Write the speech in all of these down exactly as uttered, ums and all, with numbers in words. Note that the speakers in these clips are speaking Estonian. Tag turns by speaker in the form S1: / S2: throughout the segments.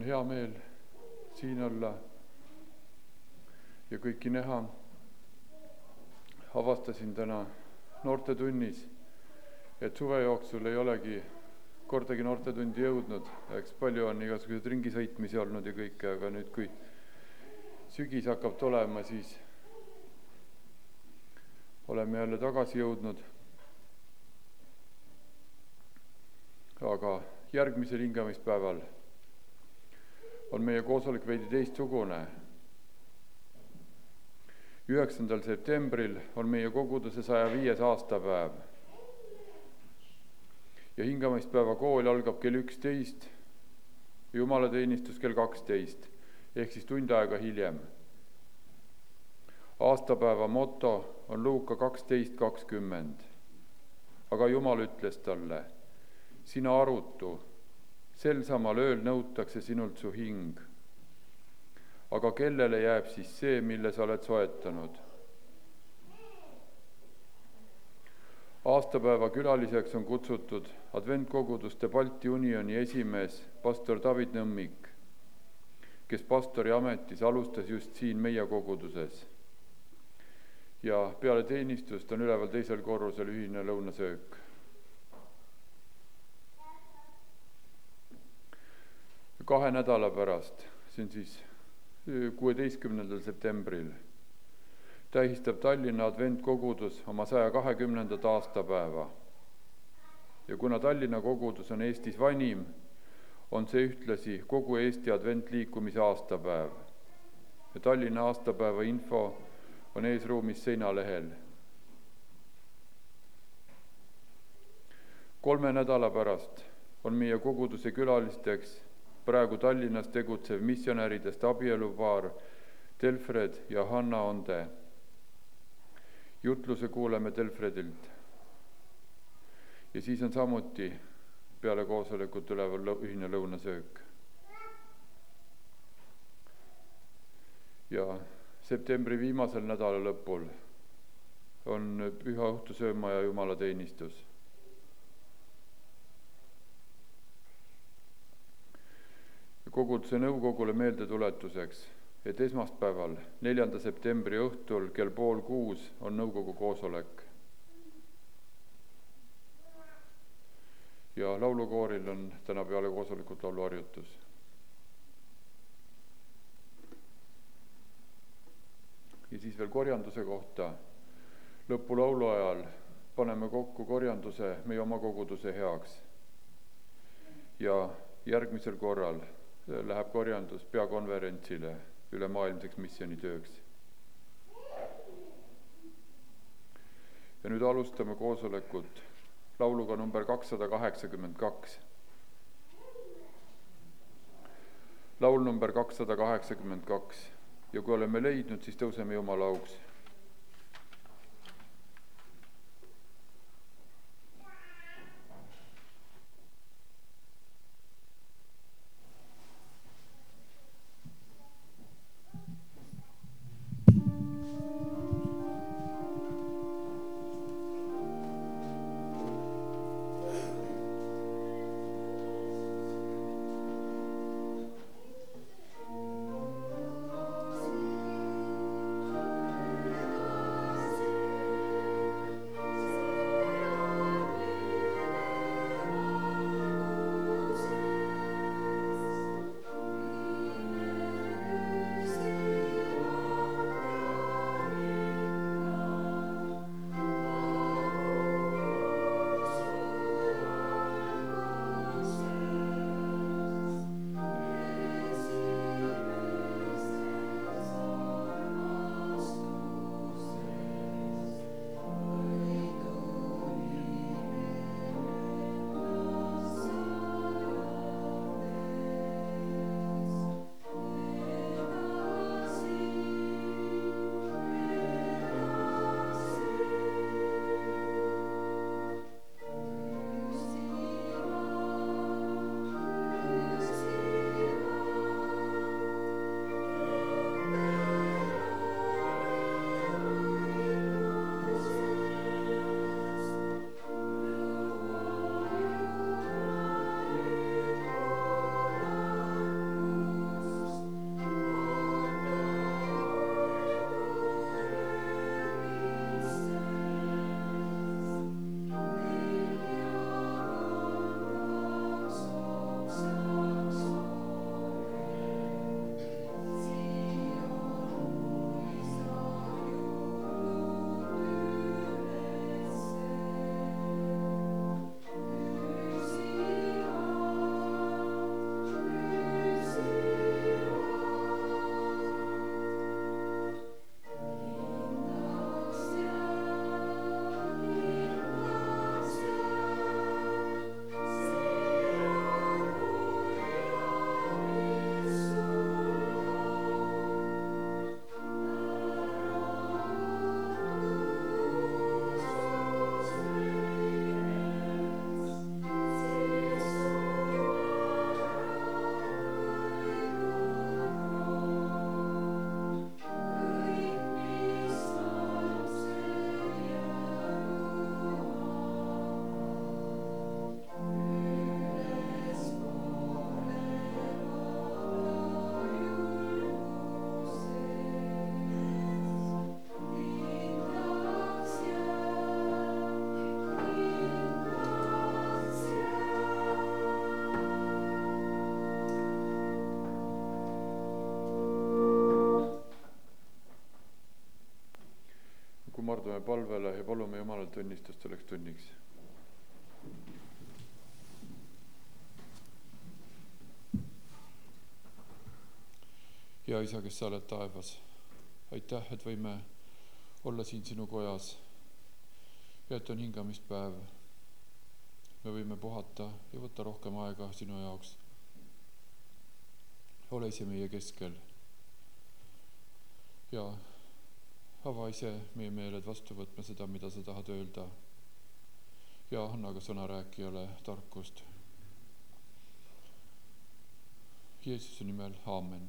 S1: on hea meel siin olla ja kõiki näha. Avastasin täna noortetunnis, et suve jooksul ei olegi kordagi noortetundi jõudnud. Eks palju on igasuguseid ringisõitmisi olnud ja kõike, aga nüüd, kui sügis hakkab tulema, siis oleme jälle tagasi jõudnud. Aga järgmisel hingamispäeval on meie koosolek veidi teistsugune. üheksandal septembril on meie koguduse saja viies aastapäev ja hingamispäeva kool algab kell üksteist, jumalateenistus kell kaksteist ehk siis tund aega hiljem. Aastapäeva moto on Luuka kaksteist kakskümmend. Aga Jumal ütles talle: sina arutu, sel samal ööl nõutakse sinult su hing. Aga kellele jääb siis see, mille sa oled soetanud? Aastapäeva külaliseks on kutsutud Adventkoguduste Balti Unioni esimees pastor David Nõmmik, kes pastori ametis alustas just siin meie koguduses. Ja peale teenistust on üleval teisel korrusel ühine lõunasöök. Kahe nädala pärast, see on siis kuueteistkümnendal septembril, tähistab Tallinna Adventkogudus oma saja kahekümnendat aastapäeva. Ja kuna Tallinna kogudus on Eestis vanim, on see ühtlasi kogu Eesti adventliikumise aastapäev. Ja Tallinna aastapäeva info on eesruumis seinalehel. Kolme nädala pärast on meie koguduse külalisteks praegu Tallinnas tegutsev missionäridest abielupaar Delfred ja Hanna Onde. Jutluse kuuleme Delfredilt. Ja siis on samuti peale koosolekut üleval ühine lõunasöök. Ja septembri viimasel nädala lõpul on püha õhtusööma ja jumalateenistus. Koguduse nõukogule meeldetuletuseks, et esmaspäeval, neljanda septembri õhtul kell pool kuus on nõukogu koosolek. Ja laulukooril on täna peale koosolekut lauluharjutus. Ja siis veel korjanduse kohta. Lõpulaulu ajal paneme kokku korjanduse meie oma koguduse heaks. Ja järgmisel korral läheb korjandus peakonverentsile ülemaailmseks missioonitööks. Ja nüüd alustame koosolekut lauluga number kakssada kaheksakümmend kaks. Laul number kakssada kaheksakümmend kaks. Ja kui oleme leidnud, siis tõuseme Jumala auks.
S2: Thank you.
S1: kummardume palvele ja palume Jumalalt õnnistust selleks tunniks. Ja Isa, kes sa oled taevas, aitäh, et võime olla siin sinu kojas ja et on hingamispäev. Me võime puhata ja võtta rohkem aega sinu jaoks. Ole ise meie keskel ja ava ise meie meeled vastu võtma seda, mida sa tahad öelda. Ja anna ka sõnarääkijale tarkust. Jeesuse nimel, aamen.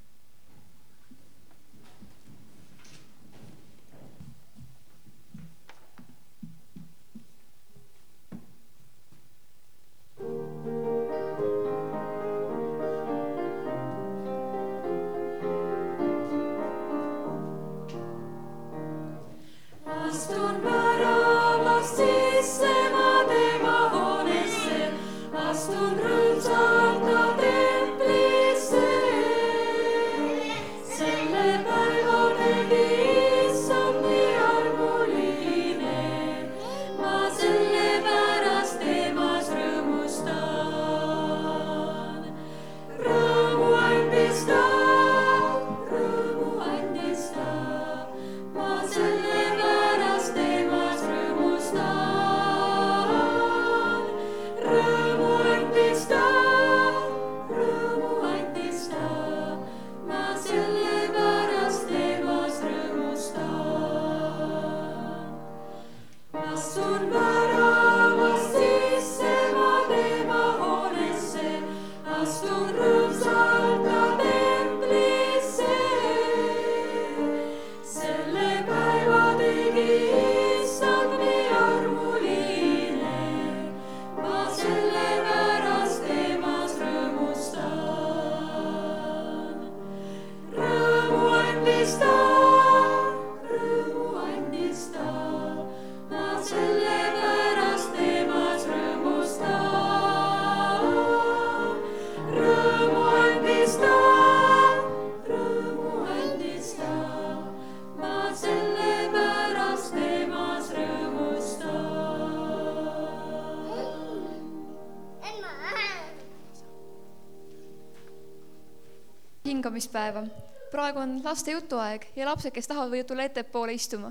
S2: Hingamispäeva. Praegu on laste jutuaeg ja lapsed, kes tahavad, võivad tulla ettepoole istuma.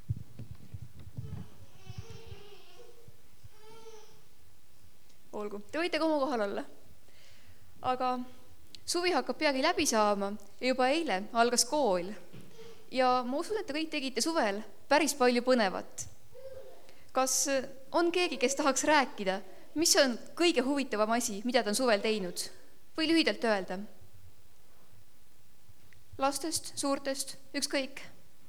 S2: Olgu, te võite ka oma kohal olla. Aga suvi hakkab peagi läbi saama ja juba eile algas kool. Ja ma usun, et te kõik tegite suvel päris palju põnevat. Kas on keegi, kes tahaks rääkida, mis on kõige huvitavam asi, mida ta on suvel teinud? Või lühidalt öelda? Lastest, suurtest, ükskõik.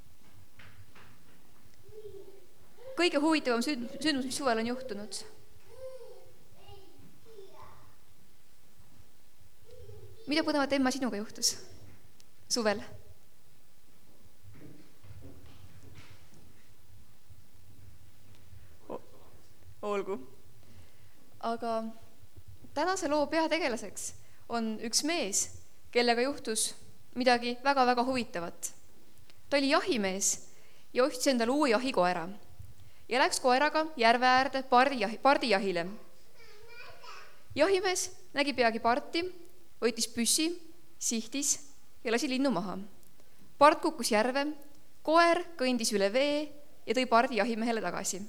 S2: Kõige huvitavam sündmus, mis suvel on juhtunud. Mida põnevat, Emma, sinuga juhtus suvel? Olgu. Aga tänase loo peategelaseks on üks mees, kellega juhtus midagi väga-väga huvitavat. Ta oli jahimees ja ostis endale uue jahikoera ja läks koeraga järve äärde pardijahile. Jahimees nägi peagi parti, võttis püssi, sihtis ja lasi linnu maha. Part kukkus järve, koer kõndis üle vee ja tõi pardi jahimehele tagasi.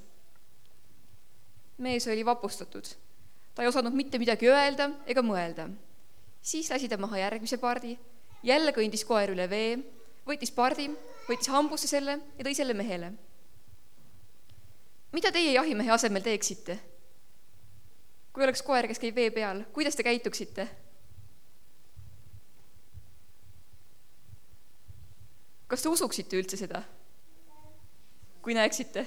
S2: Mees oli vapustatud. Ta ei osanud mitte midagi öelda ega mõelda. Siis lasi ta maha järgmise pardi. Jälle kõndis koer üle vee, võttis pardi, võttis hambusse selle ja tõi selle mehele. Mida teie jahimehe asemel teeksite? Kui oleks koer, kes käib vee peal, kuidas te käituksite? Kas te usuksite üldse seda, kui näeksite?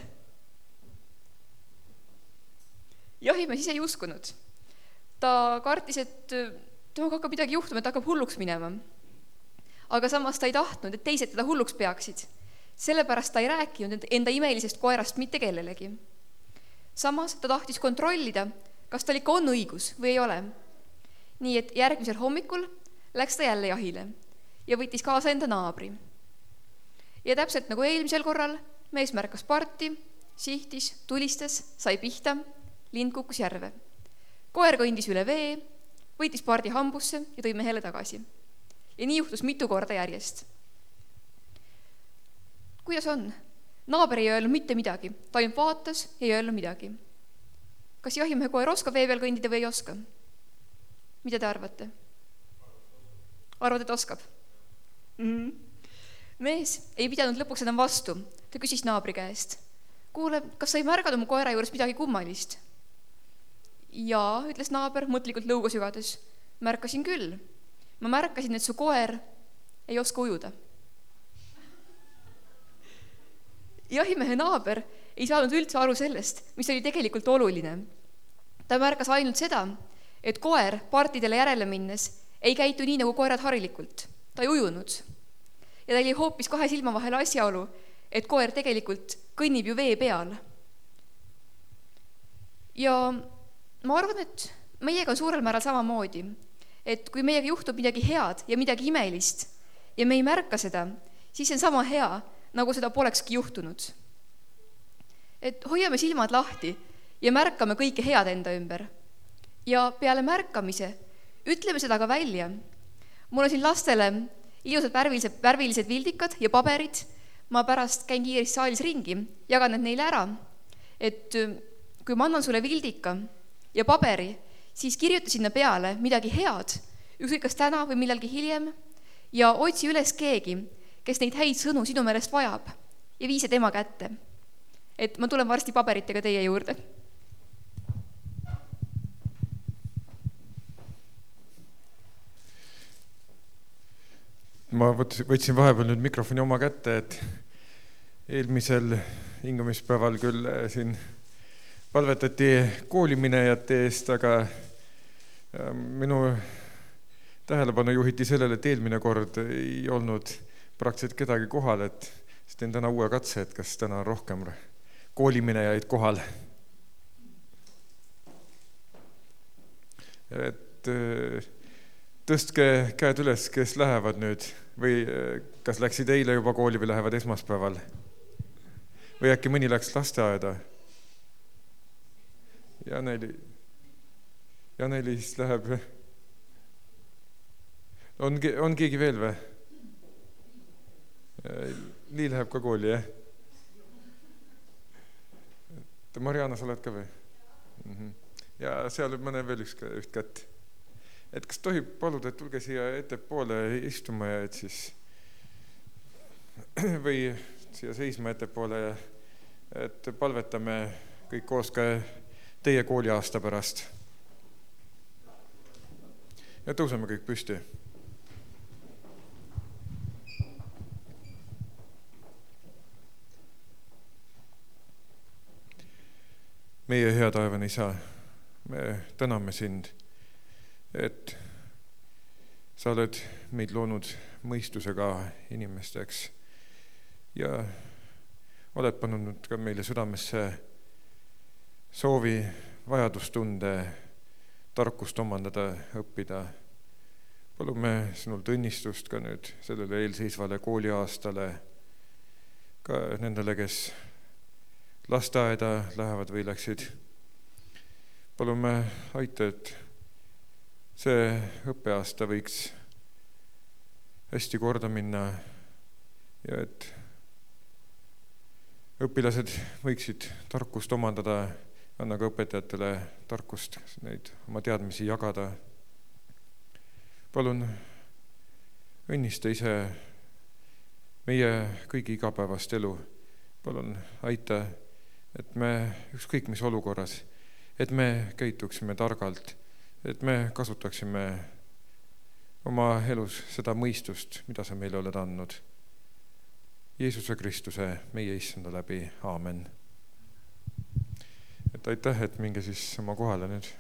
S2: Jahimees ise ei uskunud. Ta kartis, et temaga hakkab midagi juhtuma, et ta hakkab hulluks minema. Aga samas ta ei tahtnud, et teised teda hulluks peaksid. Sellepärast ta ei rääkinud enda imelisest koerast mitte kellelegi. Samas ta tahtis kontrollida, kas tal ikka on õigus või ei ole. Nii et järgmisel hommikul läks ta jälle jahile ja võttis kaasa enda naabri. Ja täpselt nagu eelmisel korral mees märkas parti, sihtis, tulistas, sai pihta, lind kukkus järve. Koer kõndis üle vee, võitis pardi hambusse ja tõi mehele tagasi. Ja nii juhtus mitu korda järjest. Kuidas on? Naaber ei öelnud mitte midagi, ta ainult vaatas ja ei öelnud midagi. Kas jahimehe koer oskab vee peal kõndida või ei oska? Mida te arvate? Arvad, et oskab? Mm-hmm. Mees ei pidanud lõpuks enam vastu. Ta küsis naabri käest. Kuule, kas sa ei märganud mu koera juures midagi kummalist? Jaa, ütles naaber, mõtlikult lõuga sügades. Märkasin küll. Ma märkasin, et su koer ei oska ujuda. Jahimehe naaber ei saanud üldse aru sellest, mis oli tegelikult oluline. Ta märkas ainult seda, et koer partidele järele minnes ei käitu nii, nagu koerad harilikult. Ta ei ujunud. Ja ta oli hoopis kahe silma vahel asjaolu, et koer tegelikult kõnnib ju vee peal. Ja ma arvan, et meiega on suurel määral samamoodi, et kui meiega juhtub midagi head ja midagi imelist ja me ei märka seda, siis see on sama hea, nagu seda polekski juhtunud. Et hoiame silmad lahti ja märkame kõike head enda ümber. Ja peale märkamise ütleme seda ka välja. Mul on siin lastele ilusad värvilised, värvilised vildikad ja paberid. Ma pärast käin kiiresti saalis ringi, jagan need neile ära. Et kui ma annan sulle vildika ja paberi, siis kirjuta sinna peale midagi head, ükskõik kas täna või millalgi hiljem, ja otsi üles keegi, kes neid häid sõnu sinu meelest vajab ja vii see tema kätte. Et ma tulen varsti paberitega teie juurde.
S3: Ma võtsin vahepeal nüüd mikrofoni oma kätte, et eelmisel hingamispäeval küll siin palvetati kooliminejate eest, aga minu tähelepanu juhiti sellele, et eelmine kord ei olnud praktiliselt kedagi kohal, et teen täna uue katse, et kas täna on rohkem kooliminejaid kohal. Et tõstke käed üles, kes lähevad nüüd või kas läksid eile juba kooli või lähevad esmaspäeval või äkki mõni läks lasteaeda. Janeli, Janelis läheb. On, on keegi veel või? Lii läheb ka kooli, jah? Mariana, sa oled ka või? Ja seal mõne veel üks, üht kätt. Et kas tohib paluda, et tulge siia ettepoole istuma ja et siis või siia seisma ettepoole, et palvetame kõik koos ka teie kooliaasta pärast. Ja tõuseme kõik püsti. Meie hea taevane Isa, me täname sind, et sa oled meid loonud mõistusega inimesteks ja oled pannud ka meile südamesse soovi, vajadustunde, tarkust omandada, õppida. Palume sinult õnnistust ka nüüd sellele eelseisvale kooliaastale, ka nendele, kes lasteaeda lähevad või läksid. Palume aita, et see õppeaasta võiks hästi korda minna ja et õpilased võiksid tarkust omandada, anna ka õpetajatele tarkust neid oma teadmisi jagada. Palun õnnista ise meie kõigi igapäevast elu. Palun aita, et me ükskõik mis olukorras, et me käituksime targalt, et me kasutaksime oma elus seda mõistust, mida sa meile oled andnud. Jeesuse Kristuse, meie issanda läbi. Aamen. Et aitäh, et minge siis oma kohale nüüd.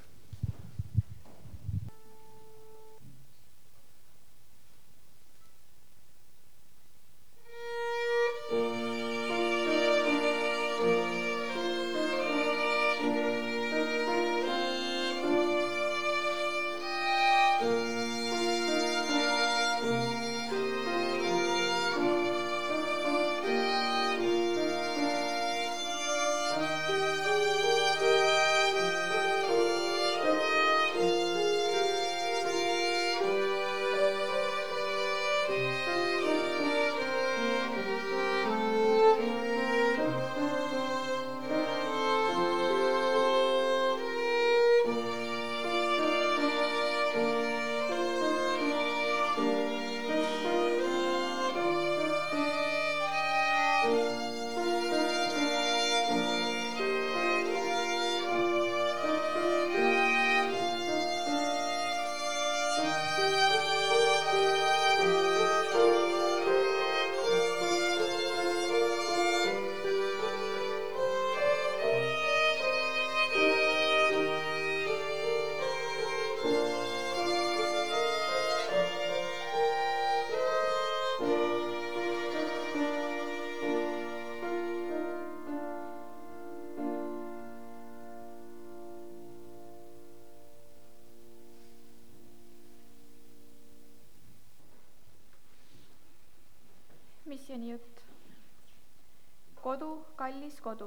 S4: missioonijutt. kodu, kallis kodu.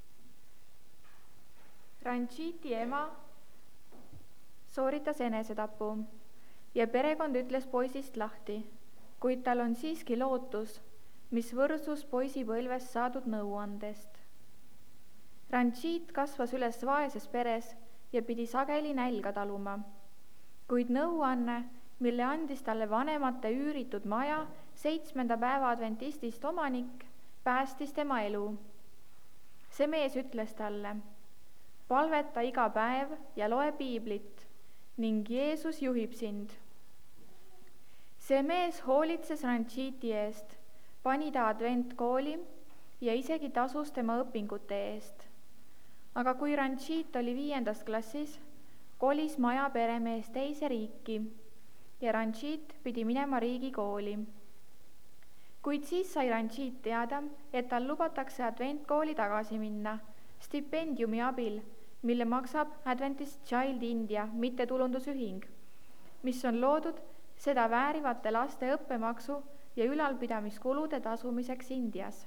S4: Ranjiti ema sooritas enesetapu ja perekond ütles poisist lahti, kuid tal on siiski lootus, mis võrsus poisipõlves saadud nõuandest. Ranjit kasvas üles vaeses peres ja pidi sageli nälga taluma, kuid nõuanne, mille andis talle vanemate üüritud maja seitsmenda päeva adventistist omanik, päästis tema elu. See mees ütles talle, palveta iga päev ja loe piiblit ning Jeesus juhib sind. See mees hoolitses Ranjiti eest, pani ta adventkooli ja isegi tasus tema õpingute eest. Aga kui Ranjit oli viiendas klassis, kolis maja peremees teise riiki ja Ranjit pidi minema riigikooli. Kuid siis sai Ranjit teada, et tal lubatakse adventkooli tagasi minna stipendiumi abil, mille maksab Adventist Child India mittetulundusühing, mis on loodud seda väärivate laste õppemaksu ja ülalpidamiskulude tasumiseks Indias.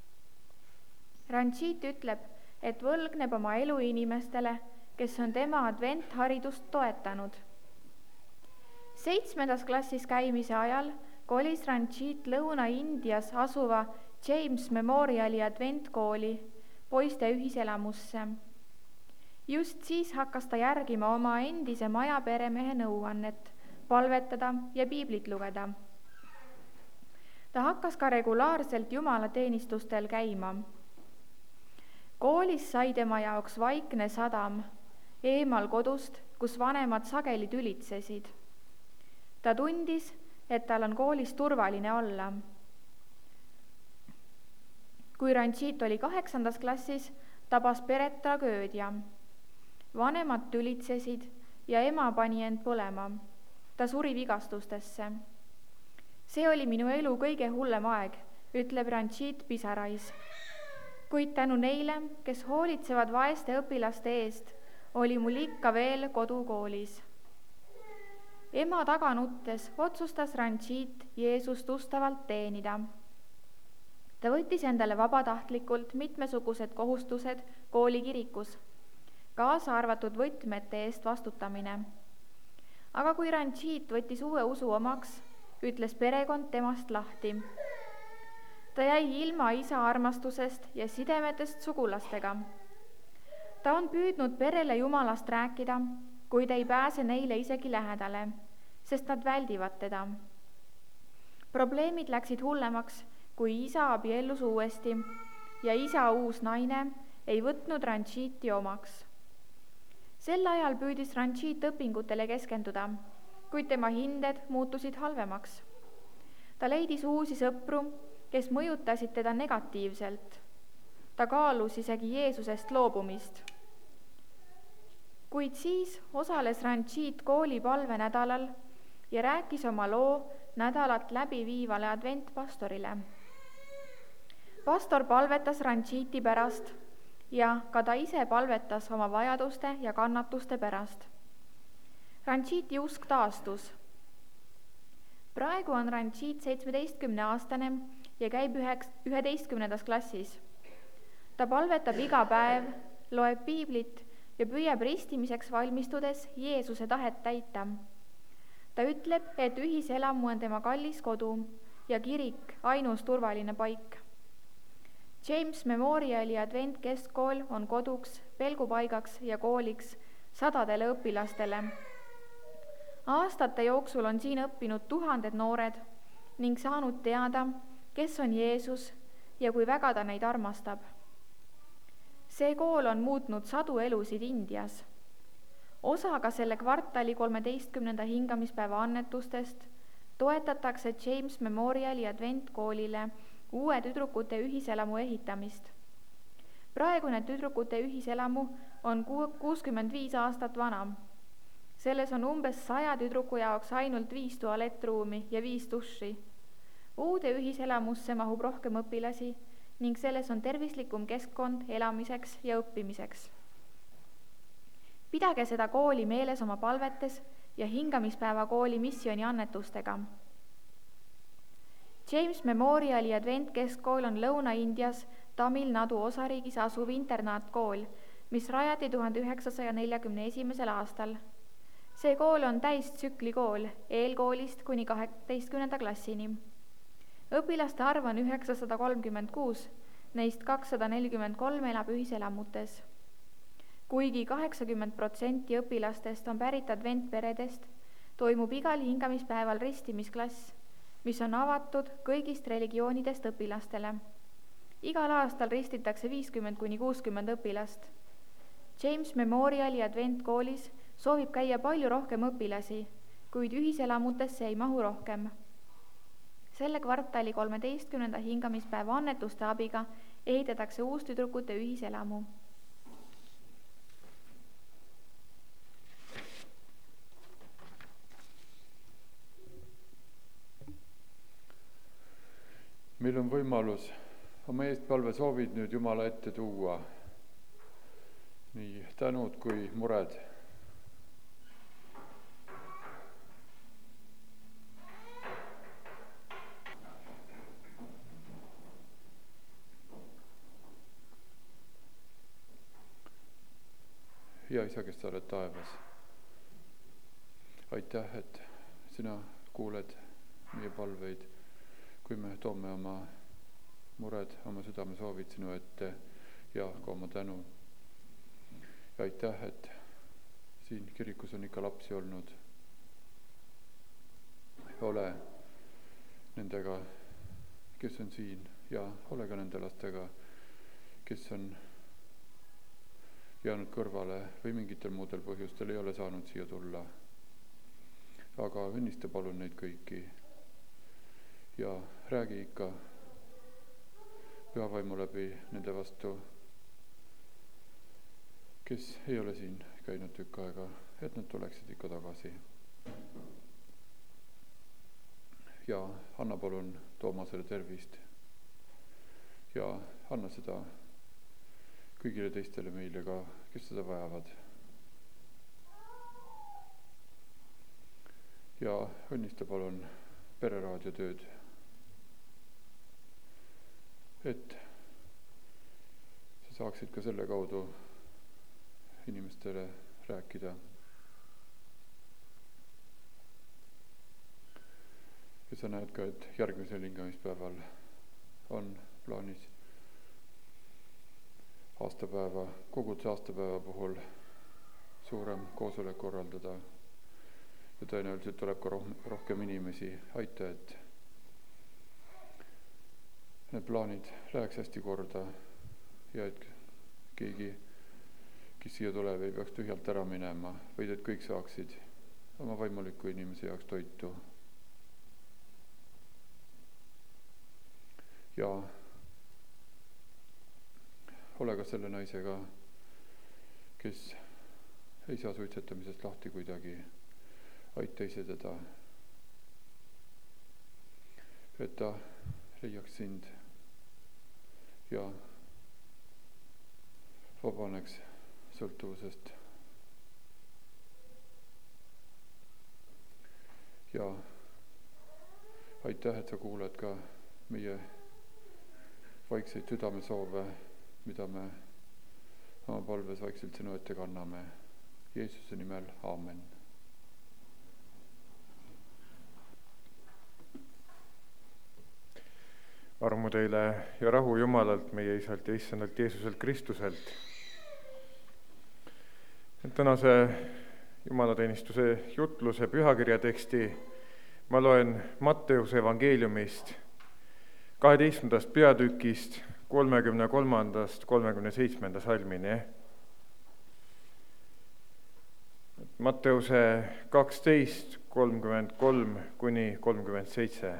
S4: Ranjit ütleb, et võlgneb oma elu inimestele, kes on tema adventharidust toetanud. Seitsmendas klassis käimise ajal kolis Ranjit Lõuna-Indias asuva James Memoriali adventkooli poiste ühiselamusse. Just siis hakkas ta järgima oma endise maja peremehe nõuannet, palvetada ja piiblit lugeda. Ta hakkas ka regulaarselt jumalateenistustel käima. Koolis sai tema jaoks vaikne sadam, eemal kodust, kus vanemad sageli tülitsesid. Ta tundis, et tal on koolis turvaline olla. Kui Ranjit oli kaheksandas klassis, tabas peret tragöödia. Vanemad tülitsesid ja ema pani end põlema. Ta suri vigastustesse. See oli minu elu kõige hullem aeg, ütleb Ranjit pisarais. Kuid tänu neile, kes hoolitsevad vaeste õpilaste eest, oli mul ikka veel kodukoolis. Ema taga nuttes otsustas Ranjit Jeesust ustavalt teenida. Ta võttis endale vabatahtlikult mitmesugused kohustused koolikirikus, kaasa arvatud võtmete eest vastutamine. Aga kui Ranjit võttis uue usu omaks, ütles perekond temast lahti. Ta jäi ilma isa armastusest ja sidemetest sugulastega. Ta on püüdnud perele Jumalast rääkida, kuid ei pääse neile isegi lähedale, sest nad väldivad teda. Probleemid läksid hullemaks, kui isa abiellus uuesti ja isa uus naine ei võtnud Ranjiti omaks. Sel ajal püüdis Ranjit õpingutele keskenduda, kuid tema hinded muutusid halvemaks. Ta leidis uusi sõpru, kes mõjutasid teda negatiivselt. Ta kaalus isegi Jeesusest loobumist. Kuid siis osales Ranjit kooli palvenädalal ja rääkis oma loo nädalat läbi viivale adventpastorile. Pastor palvetas Ranjiti pärast ja ka ta ise palvetas oma vajaduste ja kannatuste pärast. Ranjiti usk taastus. Praegu on Ranjit seitsmeteistkümne aastane ja käib üheteistkümnendas klassis. Ta palvetab iga päev, loeb piiblit ja püüab ristimiseks valmistudes Jeesuse tahet täita. Ta ütleb, et ühiselamu on tema kallis kodu ja kirik ainus turvaline paik. James Memoriali adventkeskkool on koduks, pelgupaigaks ja kooliks sadadele õpilastele. Aastate jooksul on siin õppinud tuhanded noored ning saanud teada, kes on Jeesus ja kui väga ta neid armastab. See kool on muutnud sadu elusid Indias. Osaga selle kvartali kolmeteistkümnenda hingamispäeva annetustest toetatakse James Memoriali adventkoolile uue tüdrukute ühiselamu ehitamist. Praegune tüdrukute ühiselamu on kuuskümmend viis aastat vana. Selles on umbes saja tüdruku jaoks ainult viis tualettruumi ja viis duši. Uude ühiselamusse mahub rohkem õpilasi ning selles on tervislikum keskkond elamiseks ja õppimiseks. Pidage seda kooli meeles oma palvetes ja hingamispäeva kooli missiooni annetustega. James Memoriali adventkeskkool on Lõuna-Indias Tamil Nadu osariigis asuv internaatkool, mis rajati tuhande üheksasaja neljakümne esimesel aastal. See kool on täistsüklikool eelkoolist kuni kaheteistkümnenda klassini. Õpilaste arv on üheksasada kolmkümmend kuus, neist kakssada nelikümmend kolm elab ühiselamutes. Kuigi kaheksakümmend protsenti õpilastest on pärit adventperedest, toimub igal hingamispäeval ristimisklass, mis on avatud kõigist religioonidest õpilastele. Igal aastal ristitakse viiskümmend kuni kuuskümmend õpilast. James Memoriali adventkoolis soovib käia palju rohkem õpilasi, kuid ühiselamutesse ei mahu rohkem. Selle kvartali kolmeteistkümnenda hingamispäeva annetuste abiga ehitatakse uustüdrukute ühiselamu.
S1: Meil on võimalus oma eestpalve soovid nüüd Jumala ette tuua. Nii tänud kui mured. Hea Isa, kes sa oled taevas. Aitäh, et sina kuuled meie palveid, kui me toome oma mured, oma südame soovid sinu ette ja ka oma tänu. Ja aitäh, et siin kirikus on ikka lapsi olnud. Ole nendega, kes on siin ja ole ka nende lastega, kes on jäänud kõrvale või mingitel muudel põhjustel ei ole saanud siia tulla. Aga õnnista palun neid kõiki ja räägi ikka pühavaimu läbi nende vastu, kes ei ole siin käinud tükk aega, et nad tuleksid ikka tagasi. Ja anna palun Toomasele tervist ja anna seda kõigile teistele meile ka, kes seda vajavad. Ja õnnista palun Pereraadio tööd, et sa saaksid ka selle kaudu inimestele rääkida. Ja sa näed ka, et järgmisel hingamispäeval on plaanis aastapäeva, koguduse aastapäeva puhul suurem koosolek korraldada ja tõenäoliselt tuleb ka rohkem inimesi. Aita, et need plaanid läheks hästi korda ja et keegi, kes siia tuleb, ei peaks tühjalt ära minema, vaid et kõik saaksid oma vaimuliku inimese jaoks toitu. Ja ole ka selle naisega, kes ei saa suitsetamisest lahti kuidagi. Aita ise teda, et ta leiaks sind ja vabaneks sõltuvusest. Ja aitäh, et sa kuulad ka meie vaikseid südamesoove, mida me oma palves vaikselt sinu ette kanname. Jeesuse nimel, aamen.
S3: Armu teile ja rahu Jumalalt, meie Isalt ja Issandalt Jeesuselt Kristuselt. Tänase jumalateenistuse jutluse pühakirja teksti ma loen Matteuse evangeeliumist kaheteistkümnendast peatükist kolmekümne kolmandast kolmekümne seitsmenda salmini. Matteuse kaksteist kolmkümmend kolm kuni kolmkümmend seitse.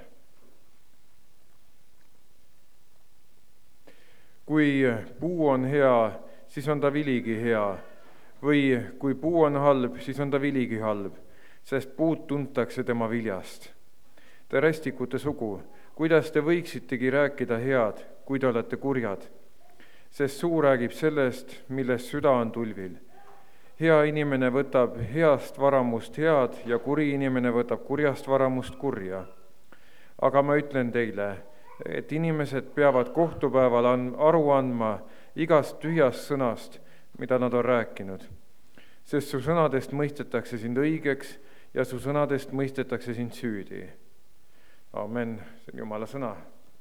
S3: Kui puu on hea, siis on ta viligi hea, või kui puu on halb, siis on ta viligi halb, sest puud tuntakse tema viljast. Te rästikute sugu, kuidas te võiksitegi rääkida head, kui te olete kurjad, sest suu räägib sellest, millest süda on tulvil. Hea inimene võtab heast varamust head ja kuri inimene võtab kurjast varamust kurja. aga ma ütlen teile, et inimesed peavad kohtupäeval aru andma igast tühjast sõnast, mida nad on rääkinud. Sest su sõnadest mõistetakse sind õigeks ja su sõnadest mõistetakse sind süüdi. Amen, see on Jumala sõna.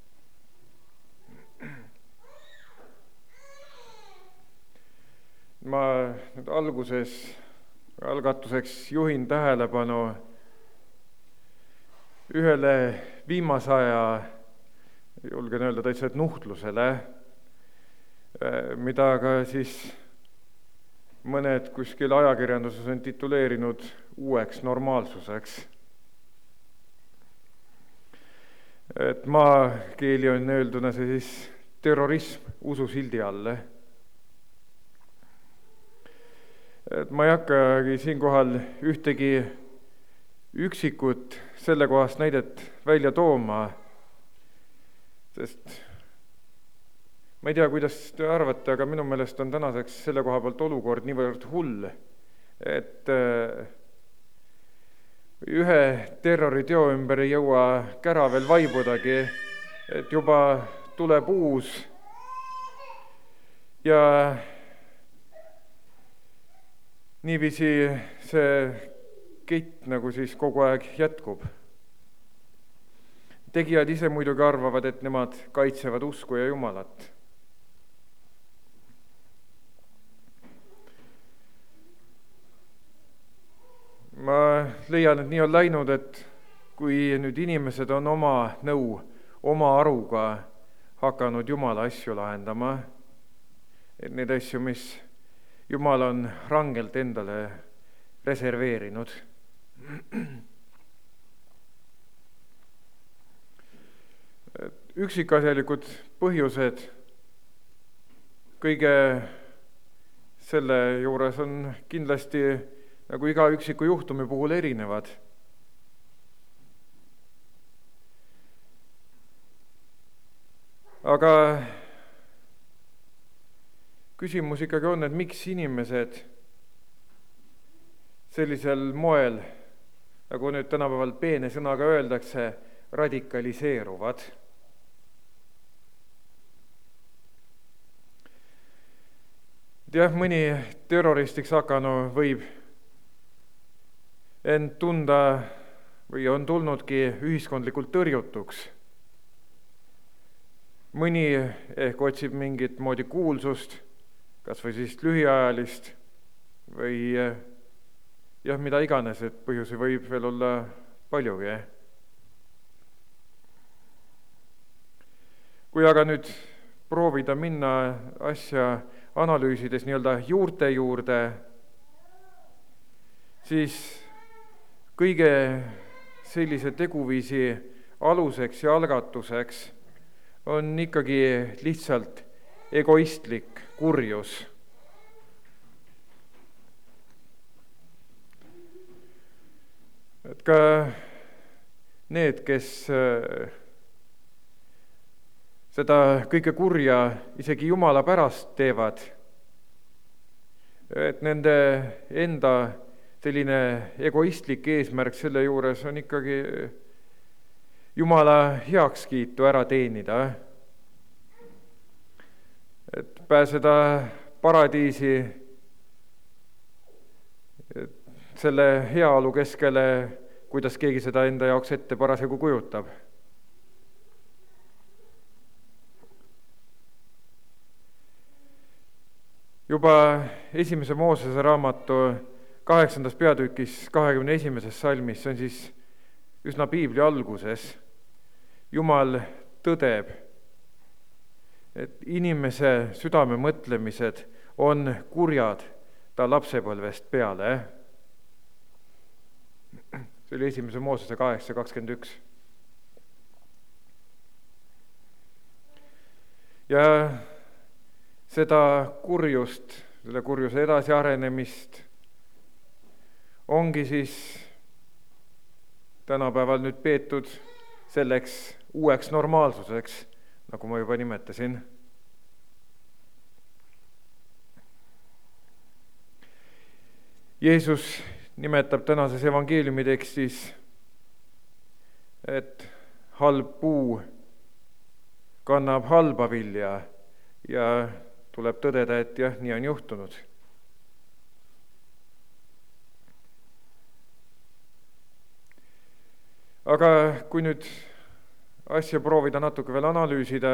S3: Ma nüüd alguses, algatuseks juhin tähelepanu ühele viimase aja, julgen öelda täitsa nuhtlusele, mida ka siis mõned kuskil ajakirjanduses on tituleerinud uueks normaalsuseks. Et maakeeli on öelduna see siis terrorism ususildi all. Et ma ei hakkagi siinkohal ühtegi üksikut sellekohast näidet välja tooma, sest ma ei tea, kuidas te arvate, aga minu meelest on tänaseks selle koha pealt olukord niivõrd hull, et ühe terroriteo ümber ei jõua kära veel vaibudagi, et juba tuleb uus ja niiviisi see kett nagu siis kogu aeg jätkub. Tegijad ise muidugi arvavad, et nemad kaitsevad usku ja Jumalat. Ma leian, et nii on läinud, et kui nüüd inimesed on oma nõu, oma aruga hakanud Jumala asju lahendama, et need asju, mis Jumal on rangelt endale reserveerinud. Üksikasjalikud põhjused kõige selle juures on kindlasti nagu iga üksiku juhtumi puhul erinevad. Aga küsimus ikkagi on, et miks inimesed sellisel moel, nagu nüüd tänapäeval peene sõnaga öeldakse, radikaliseeruvad. Jah, mõni terroristiks hakanu võib end tunda või on tulnudki ühiskondlikult tõrjutuks. Mõni ehk otsib mingit moodi kuulsust, kas või siis lühiajalist või jah, mida iganes, et põhjusi võib veel olla paljugi. Kui aga nüüd proovida minna asja analüüsides nii-öelda juurte juurde, siis kõige sellise teguviisi aluseks ja algatuseks on ikkagi lihtsalt egoistlik kurjus. Et ka need, kes seda kõike kurja isegi Jumala pärast teevad, et nende enda selline egoistlik eesmärk selle juures on ikkagi Jumala heakskiitu ära teenida, et pääseda paradiisi selle heaolu keskele, kuidas keegi seda enda jaoks ette parasjagu kujutab. Juba esimese Moosese raamatu kaheksandas peatükis kahekümne esimeses salmis, see on siis üsna piibli alguses, Jumal tõdeb, et inimese südame mõtlemised on kurjad ta lapsepõlvest peale. See oli esimese Moosese kaheksa kakskümmend üks. Ja seda kurjust, selle kurjuse edasiarenemist ongi siis tänapäeval nüüd peetud selleks uueks normaalsuseks, nagu ma juba nimetasin. Jeesus nimetab tänases evangeeliumi tekstis, et halb puu kannab halba vilja ja tuleb tõdeda, et jah, nii on juhtunud. Aga kui nüüd asja proovida natuke veel analüüsida,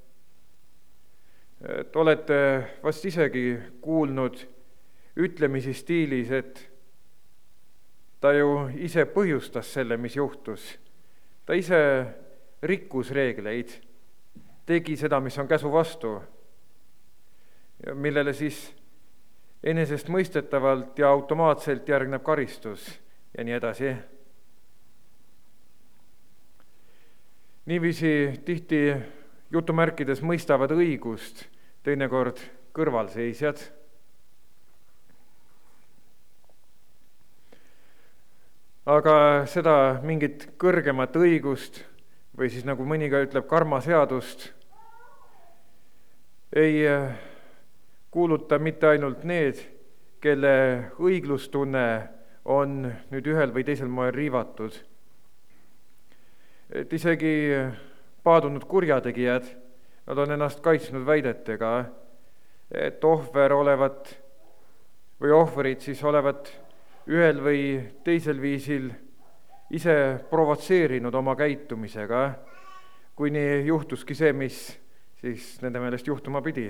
S3: et olete vast isegi kuulnud ütlemisi stiilis, et ta ju ise põhjustas selle, mis juhtus. Ta ise rikkus reegleid, tegi seda, mis on käsu vastu, millele siis enesestmõistetavalt ja automaatselt järgneb karistus ja nii edasi. Niiviisi tihti jutumärkides mõistavad õigust teinekord kõrvalseisjad. Aga seda mingit kõrgemat õigust või siis nagu mõni ka ütleb karmaseadust ei kuuluta mitte ainult need, kelle õiglustunne on nüüd ühel või teisel moel riivatud. Et isegi paadunud kurjategijad, nad on ennast kaitsnud väidetega, et ohver olevat või ohvrid siis olevat ühel või teisel viisil ise provotseerinud oma käitumisega, kuni juhtuski see, mis siis nende meelest juhtuma pidi.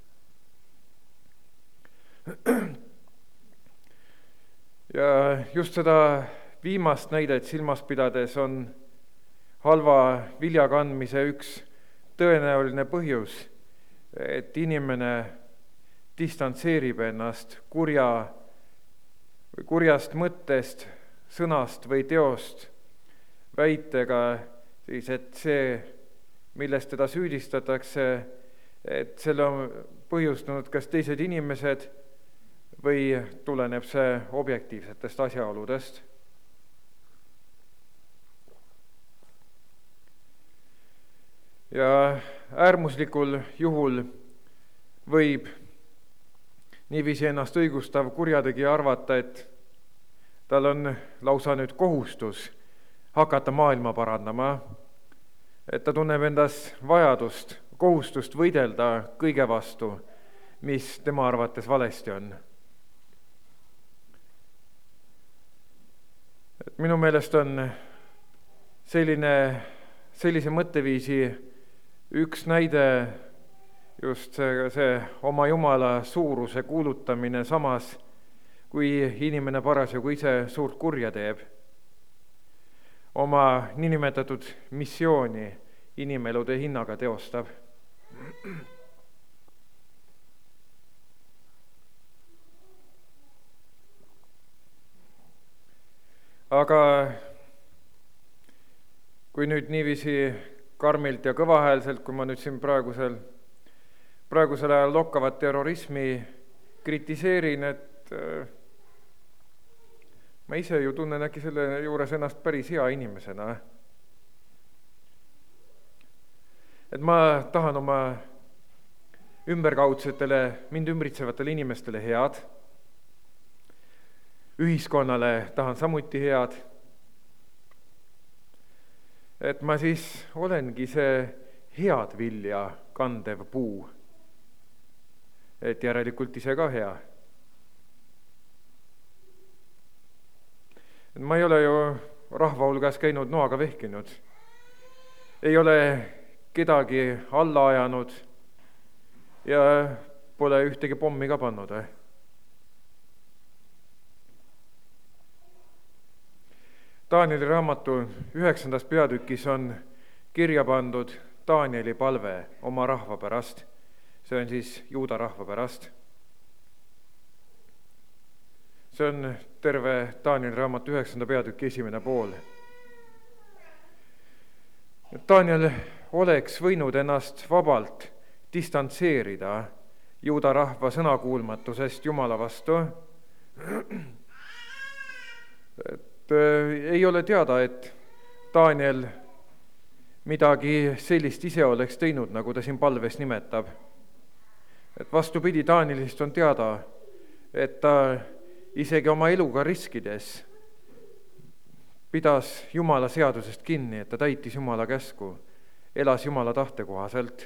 S3: Ja just seda viimast näidet silmas pidades on halva vilja kandmise üks tõenäoline põhjus, et inimene distantseerib ennast kurja, kurjast mõttest, sõnast või teost väitega, siis et see, millest teda süüdistatakse, et selle on põhjustanud kas teised inimesed või tuleneb see objektiivsetest asjaoludest. Ja äärmuslikul juhul võib niiviisi ennast õigustav kurjategija arvata, et tal on lausa nüüd kohustus hakata maailma parandama, et ta tunneb endas vajadust, kohustust võidelda kõige vastu, mis tema arvates valesti on. Et minu meelest on selline, sellise mõtteviisi üks näide just see, see oma Jumala suuruse kuulutamine samas, kui inimene parasjagu ise suurt kurja teeb, oma niinimetatud missiooni inimelude hinnaga teostab. Aga kui nüüd niiviisi karmilt ja kõvahäälselt, kui ma nüüd siin praegusel, praegusel ajal lokkavat terrorismi kritiseerin, et ma ise ju tunnen äkki selle juures ennast päris hea inimesena. Et ma tahan oma ümberkaudsetele, mind ümbritsevatele inimestele head, ühiskonnale tahan samuti head, et ma siis olengi see head vilja kandev puu, et järelikult ise ka hea. Et ma ei ole ju rahva hulgas käinud noaga vehkinud, ei ole kedagi alla ajanud ja pole ühtegi pommi ka pannud. Danieli raamatu üheksandas peatükis on kirja pandud Danieli palve oma rahva pärast, see on siis juuda rahva pärast. See on terve Danieli raamatu üheksanda peatüki esimene pool. Daniel oleks võinud ennast vabalt distantseerida juuda rahva sõnakuulmatusest Jumala vastu. Et ei ole teada, et Daniel midagi sellist ise oleks teinud, nagu ta siin palves nimetab. Et vastupidi, Danielist on teada, et ta isegi oma eluga riskides pidas Jumala seadusest kinni, et ta täitis Jumala käsku, elas Jumala tahte kohaselt.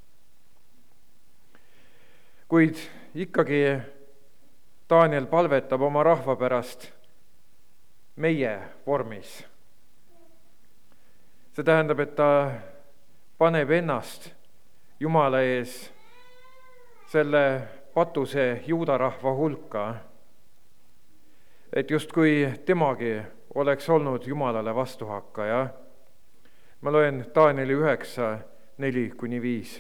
S3: Kuid ikkagi Daniel palvetab oma rahva pärast meie vormis. See tähendab, et ta paneb ennast Jumala ees selle patuse juuda rahva hulka, et justkui temagi oleks olnud Jumalale vastuhakkaja. Ma loen Danieli üheksa, neli kuni viis.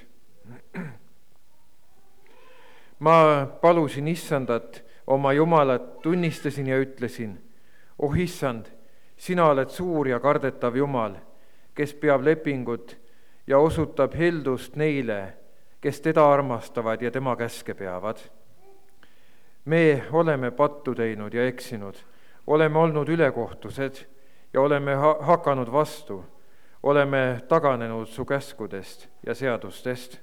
S3: Ma palusin Issandat, oma Jumalat, tunnistasin ja ütlesin, oh Issand, sina oled suur ja kardetav Jumal, kes peab lepingut ja osutab heldust neile, kes teda armastavad ja tema käske peavad. Me oleme pattu teinud ja eksinud, oleme olnud ülekohtused ja oleme ha- hakanud vastu, oleme taganenud su käskudest ja seadustest.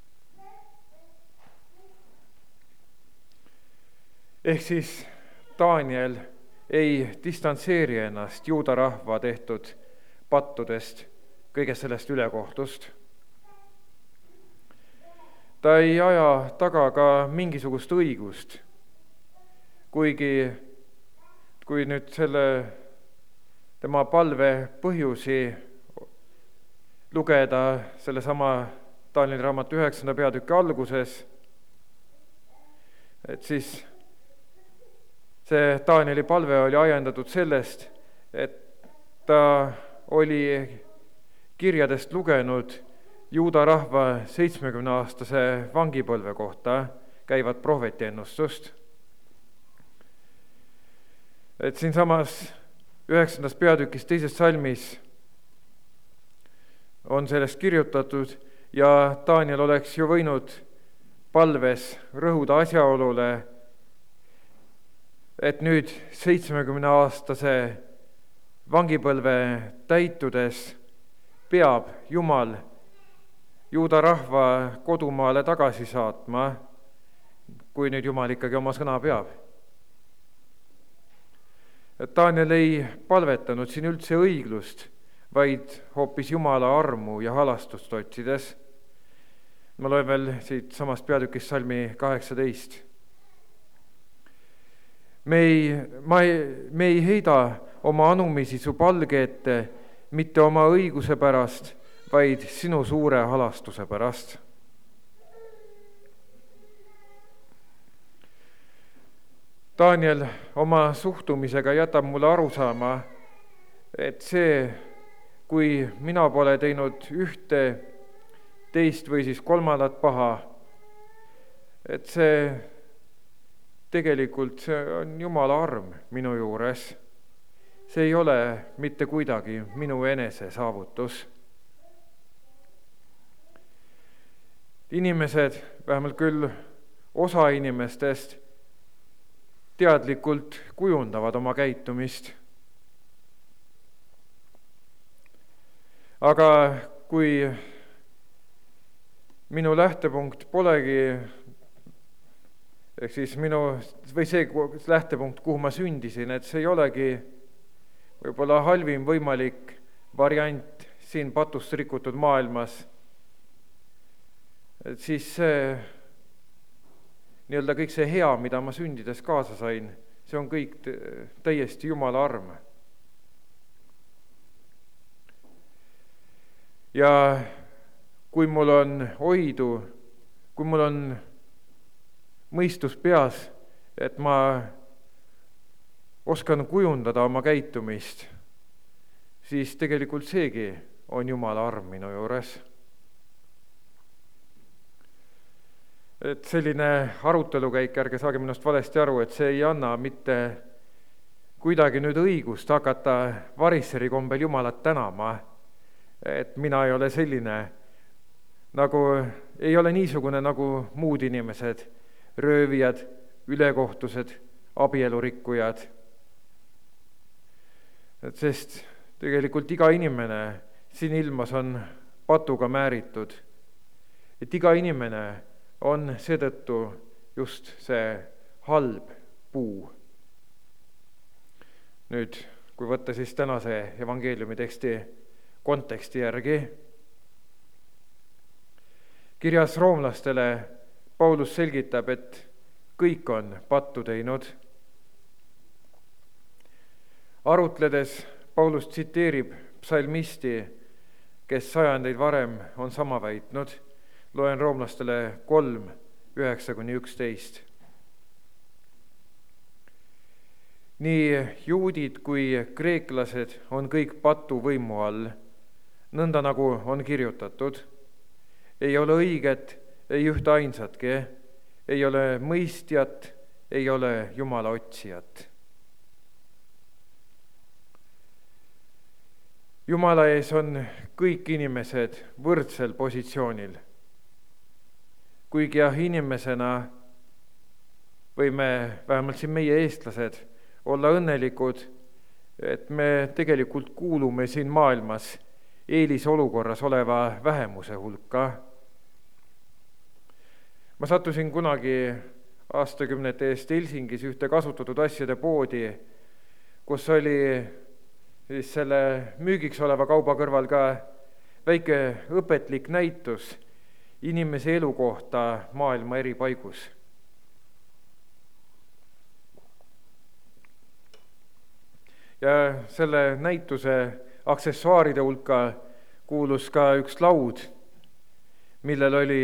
S3: Ehk siis Daniel ei distantseeri ennast juuda rahva tehtud pattudest, kõigest sellest ülekohtust. Ta ei aja taga ka mingisugust õigust, kuigi kui nüüd selle tema palve põhjusi lugeda sellesama Danieli raamatu üheksanda peatüki alguses, et siis see Danieli palve oli ajendatud sellest, et ta oli kirjadest lugenud juuda rahva seitsmekümne-aastase vangipõlve kohta käivat prohveti ennustust. Et siinsamas üheksandas peatükis teises salmis on sellest kirjutatud ja Daniel oleks ju võinud palves rõhuda asjaolule, et nüüd seitsmekümne-aastase vangipõlve täitudes peab Jumal juuda rahva kodumaale tagasi saatma, kui nüüd Jumal ikkagi oma sõna peab. Et Daniel ei palvetanud siin üldse õiglust, vaid hoopis Jumala armu ja halastust otsides. Ma loen veel siit samast peatükist salmi kaheksateist. Me ei, ma ei, me ei heida oma anumisi su palge ette mitte oma õiguse pärast, vaid sinu suure halastuse pärast. Daniel oma suhtumisega jätab mulle aru saama, et see, kui mina pole teinud ühte, teist või siis kolmandat paha, et see tegelikult see on Jumala arm minu juures. See ei ole mitte kuidagi minu enese saavutus. Inimesed, vähemalt küll osa inimestest, teadlikult kujundavad oma käitumist. Aga kui minu lähtepunkt polegi, ehk siis minu, või see lähtepunkt, kuhu ma sündisin, et see ei olegi võib-olla halvim võimalik variant siin patust rikutud maailmas, et siis see nii-öelda kõik see hea, mida ma sündides kaasa sain, see on kõik täiesti Jumala arm. Ja kui mul on oidu, kui mul on mõistus peas, et ma oskan kujundada oma käitumist, siis tegelikult seegi on Jumala arm minu juures. Et selline arutelukäik, ärge saage minust valesti aru, et see ei anna mitte kuidagi nüüd õigust hakata varisseri kombel Jumalat tänama, et mina ei ole selline, nagu ei ole niisugune nagu muud inimesed, röövijad, ülekohtused, abielurikkujad. Et sest tegelikult iga inimene siin ilmas on patuga määritud, et iga inimene on seetõttu just see halb puu. Nüüd kui võtta siis tänase evangeeliumi teksti konteksti järgi. Kirjas roomlastele Paulus selgitab, et kõik on pattu teinud. Arutledes Paulus tsiteerib psalmisti, kes sajandeid varem on sama väitnud. Loen roomlastele kolm, üheksa kuni üksteist. Nii juudid kui kreeklased on kõik patu võimu all, nõnda nagu on kirjutatud. Ei ole õiget, ei ühte ainsatki, ei ole mõistjat, ei ole Jumala otsijat. Jumala ees on kõik inimesed võrdsel positsioonil. Kuigi jah, inimesena võime, vähemalt siin meie eestlased, olla õnnelikud, et me tegelikult kuulume siin maailmas eelisolukorras oleva vähemuse hulka. Ma sattusin kunagi aastakümnete eest Helsingis ühte kasutatud asjade poodi, kus oli siis selle müügiks oleva kauba kõrval ka väike õpetlik näitus inimese elu kohta maailma eri paigus. Ja selle näituse aksessuaaride hulka kuulus ka üks laud, millel oli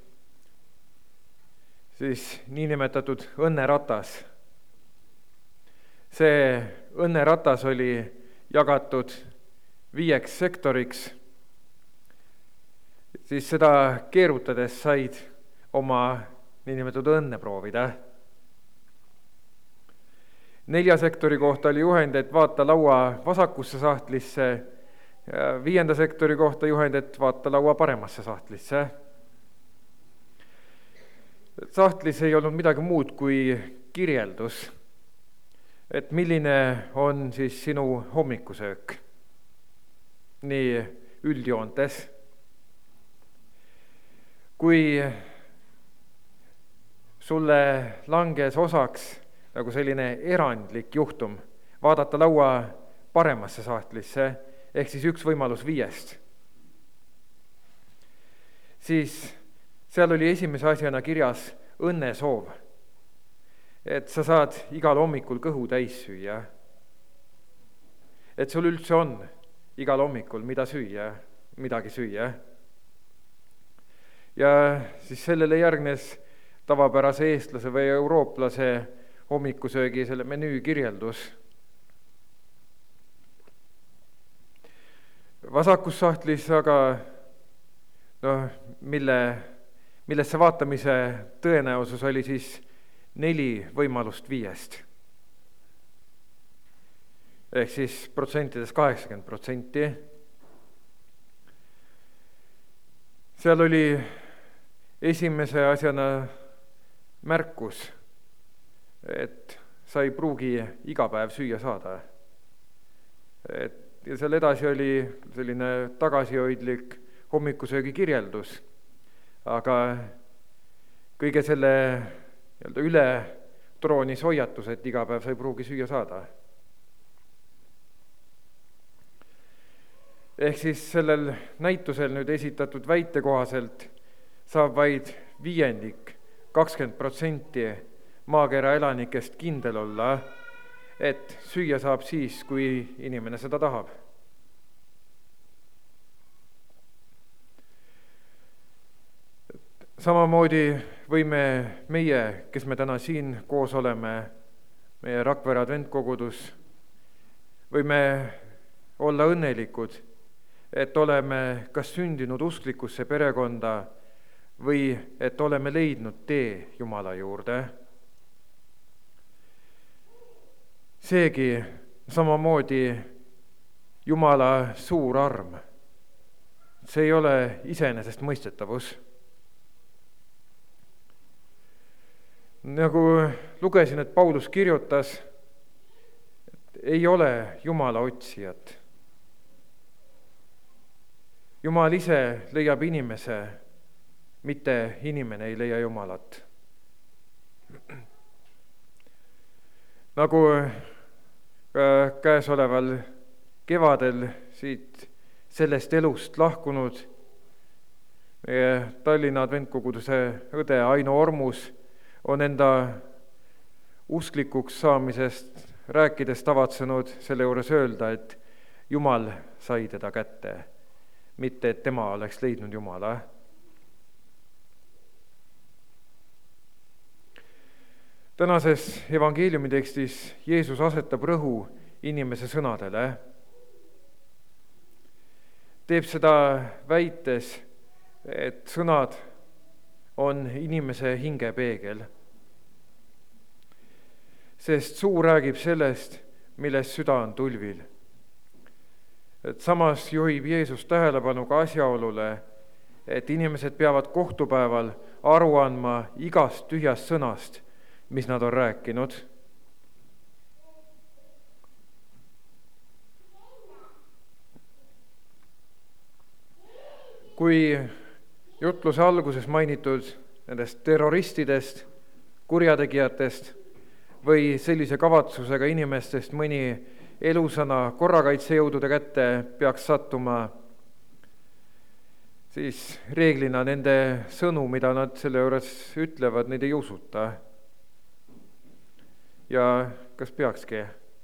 S3: siis niinimetatud õnneratas. See õnneratas oli jagatud viieks sektoriks, siis seda keerutades said oma niinimetatud õnne proovida. Nelja sektori kohta oli juhend, et vaata laua vasakusse sahtlisse, viienda sektori kohta juhend, et vaata laua paremasse sahtlisse. Sahtlis ei olnud midagi muud kui kirjeldus, et milline on siis sinu hommikusöök nii üldjoontes. Kui sulle langes osaks nagu selline erandlik juhtum vaadata laua paremasse sahtlisse, ehk siis üks võimalus viiest, siis seal oli esimese asjana kirjas õnnesoov, et sa saad igal hommikul kõhu täis süüa, et sul üldse on igal hommikul mida süüa, midagi süüa. Ja siis sellele järgnes tavapärase eestlase või eurooplase hommikusöögi selle menüü kirjeldus. Vasakus sahtlis aga, noh, mille, millesse vaatamise tõenäosus oli siis neli võimalust viiest. Ehk siis protsentides kaheksakümmend protsenti. Seal oli esimese asjana märkus, et sa ei pruugi iga päev süüa saada. Et, ja seal edasi oli selline tagasihoidlik hommikusöögi kirjeldus, aga kõige selle nii-öelda üle troonis hoiatus, et iga päev sa ei pruugi süüa saada. Ehk siis sellel näitusel nüüd esitatud väite kohaselt saab vaid viiendik, kakskümmend protsenti maakera elanikest kindel olla, et süüa saab siis, kui inimene seda tahab. Samamoodi võime meie, kes me täna siin koos oleme, meie Rakvere adventkogudus, võime olla õnnelikud, et oleme kas sündinud usklikusse perekonda või et oleme leidnud tee Jumala juurde. Seegi samamoodi Jumala suur arm. See ei ole iseenesest mõistetavus. Nagu lugesin, et Paulus kirjutas, et ei ole Jumala otsijat. Jumal ise leiab inimese, mitte inimene ei leia Jumalat. Nagu käesoleval kevadel siit sellest elust lahkunud meie Tallinna adventkoguduse õde Aino Ormus on enda usklikuks saamisest rääkides tavatsenud selle juures öelda, et Jumal sai teda kätte, mitte et tema oleks leidnud Jumala. Tänases evangeeliumi tekstis Jeesus asetab rõhu inimese sõnadele. Teeb seda väites, et sõnad on inimese hinge peegel. Sest suu räägib sellest, milles süda on tulvil. Et samas juhib Jeesus tähelepanu ka asjaolule, et inimesed peavad kohtupäeval aru andma igast tühjast sõnast, mis nad on rääkinud. Kui jutluse alguses mainitud nendest terroristidest, kurjategijatest või sellise kavatsusega inimestest mõni elusõna korrakaitsejõudude kätte peaks sattuma, siis reeglina nende sõnu, mida nad selle juures ütlevad, neid ei usuta. Ja kas peakski?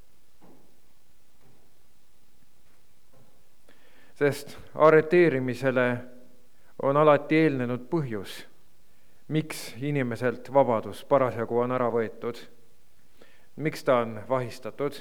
S3: Sest arreteerimisele on alati eelnenud põhjus, miks inimeselt vabadus parasjagu on ära võetud, miks ta on vahistatud.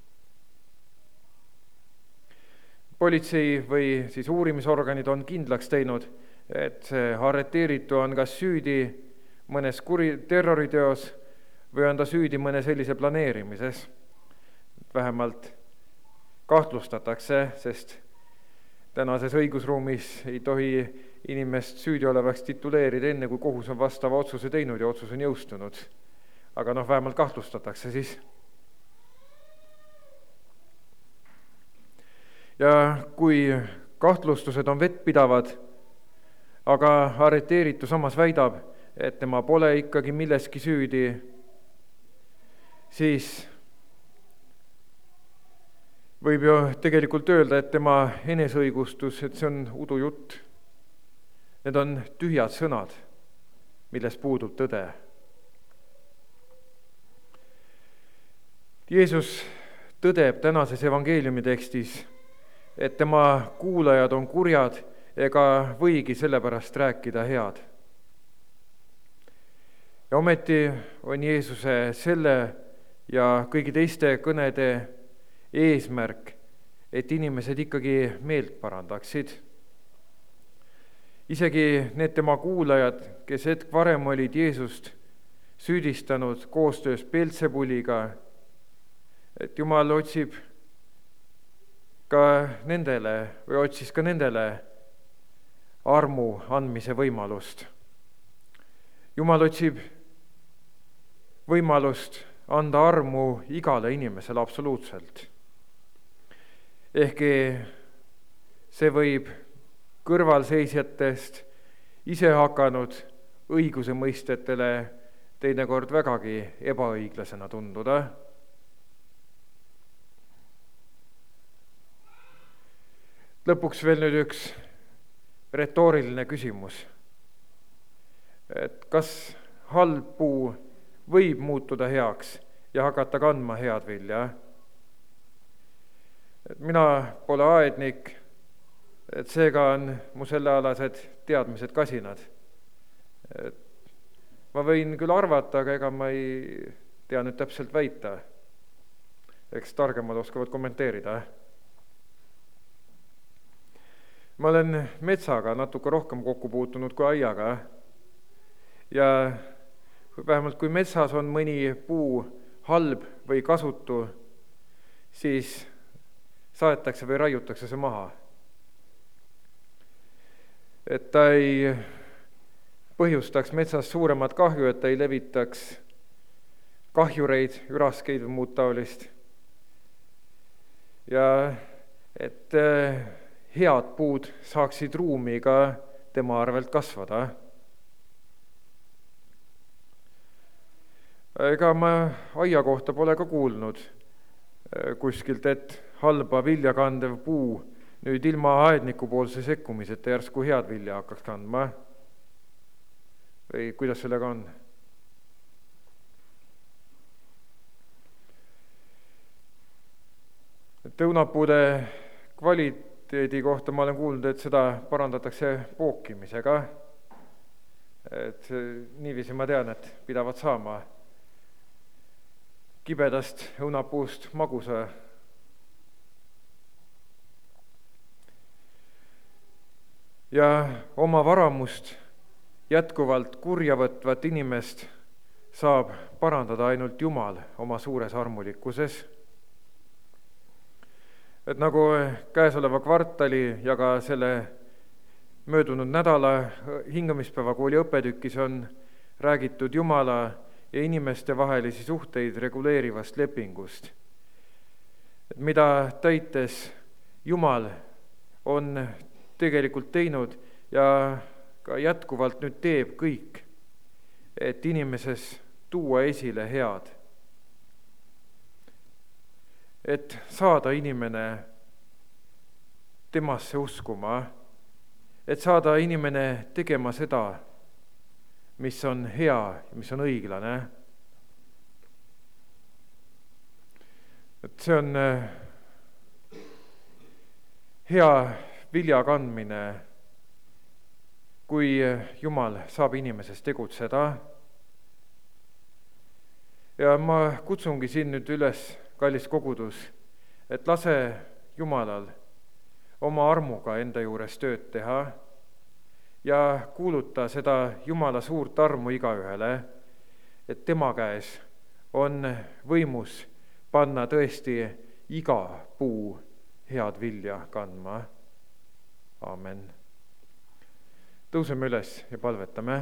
S3: Politsei või siis uurimisorganid on kindlaks teinud, et see arreteeritu on kas süüdi mõnes kuri terroriteos või on ta süüdi mõne sellise planeerimises. Vähemalt kahtlustatakse, sest tänases õigusruumis ei tohi inimest süüdi olevaks tituleerida enne, kui kohus on vastava otsuse teinud ja otsus on jõustunud. Aga noh, vähemalt kahtlustatakse siis. Ja kui kahtlustused on vettpidavad, aga arreteeritu samas väidab, et tema pole ikkagi milleski süüdi, siis võib ju tegelikult öelda, et tema eneseõigustus, et see on udujutt. Need on tühjad sõnad, milles puudub tõde. Jeesus tõdeb tänases evangeeliumi tekstis, et tema kuulajad on kurjad ega võigi sellepärast rääkida head. Ja ometi on Jeesuse selle ja kõigi teiste kõnede eesmärk, et inimesed ikkagi meelt parandaksid. Isegi need tema kuulajad, kes hetk varem olid Jeesust süüdistanud koostöös Beelzebuliga, et Jumal otsib ka nendele või otsis ka nendele armu andmise võimalust. Jumal otsib võimalust anda armu igale inimesele absoluutselt. Ehkki see võib kõrvalseisjatest ise hakanud õigusemõistetele teinekord vägagi ebaõiglasena tunduda. Lõpuks veel nüüd üks retooriline küsimus. Et kas halb puu võib muutuda heaks ja hakata kandma head vilja? Et mina pole aednik, et seega on mu sellealased teadmised kasinad. Et ma võin küll arvata, aga ega ma ei tea nüüd täpselt väita. Eks targemad oskavad kommenteerida. Ma olen metsaga natuke rohkem kokku puutunud kui aiaga. Ja vähemalt kui metsas on mõni puu halb või kasutu, siis saetakse või raiutakse see maha. Et ta ei põhjustaks metsas suuremat kahju, et ta ei levitaks kahjureid, üraskeid või muud taolist. Ja et head puud saaksid ruumi ka tema arvelt kasvada. Ega ma aia kohta pole ka kuulnud, kuskilt, et halba vilja kandev puu nüüd ilma aednikupoolse sekkumiseta järsku head vilja hakkaks kandma. Või kuidas sellega on? Et õunapuude kvaliteedi kohta ma olen kuulnud, et seda parandatakse pookimisega. Et niiviisi ma tean, et pidavad saama kibedast õunapuust magusa. Ja oma varamust jätkuvalt kurja võtvat inimest saab parandada ainult Jumal oma suures armulikkuses. Et nagu käesoleva kvartali ja ka selle möödunud nädala hingamispäevakooli õppetükis on räägitud Jumala ja inimeste vahelisi suhteid reguleerivast lepingust, mida täites Jumal on tegelikult teinud ja ka jätkuvalt nüüd teeb kõik, et inimeses tuua esile head. Et saada inimene temasse uskuma, et saada inimene tegema seda, mis on hea ja mis on õiglane. Et see on hea vilja kandmine, kui Jumal saab inimeses tegutseda. Ja ma kutsungi siin nüüd üles, kallis kogudus, et lase Jumalal oma armuga enda juures tööd teha ja kuuluta seda Jumala suurt armu igaühele, et tema käes on võimus panna tõesti iga puu head vilja kandma. Aamen. Tõuseme üles ja palvetame.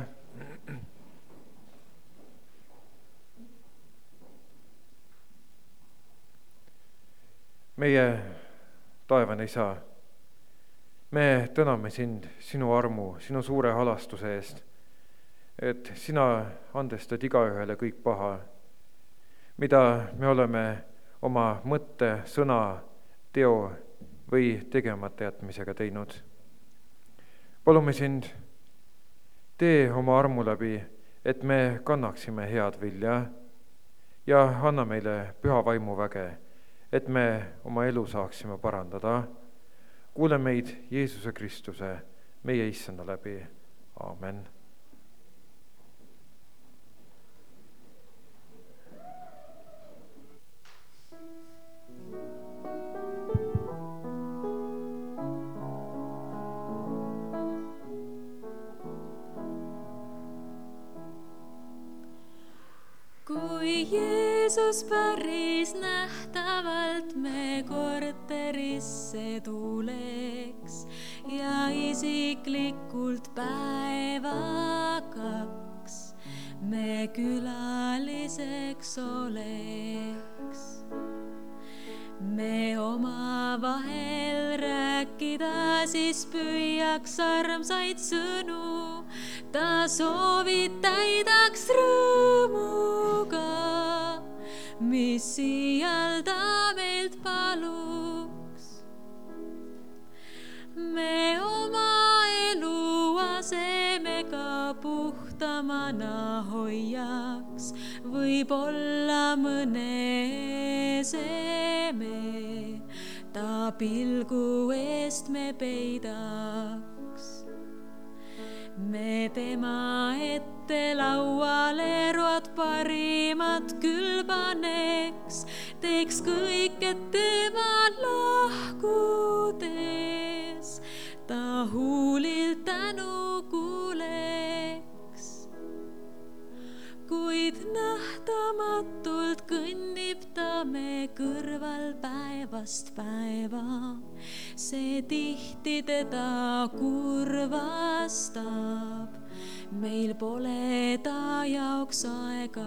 S3: Meie taevane Isa, me täname sind sinu armu, sinu suure halastuse eest, et sina andestad igaühele kõik paha, mida me oleme oma mõtte, sõna, teo või tegemata jätmisega teinud. Palume sind, tee oma armu läbi, et me kannaksime head vilja ja anna meile püha vaimu väge, et me oma elu saaksime parandada. Kuule meid Jeesuse Kristuse, meie issanda läbi. Aamen.
S5: Kui Jeesus päris nähtavalt me korterisse tuleks ja isiklikult päevakaks me külaliseks oleks. Me omavahel rääkida siis püüaks armsaid sõnu, ta soovid täidaks rõõmuga, mis siial ta meilt paluks. Me oma elu asemega puhtamana hoiaks, võib-olla mõne eseme ta pilgu eest me peidaks. Me tema ette lauale road parimat küll paneks, teeks kõik, et tema lahkudes ta huulilt tänu kuuleks. Kuid nähtamatult kõnnib ta me kõrval päevast päeva, see tihti teda kurvastab, meil pole ta jaoks aega.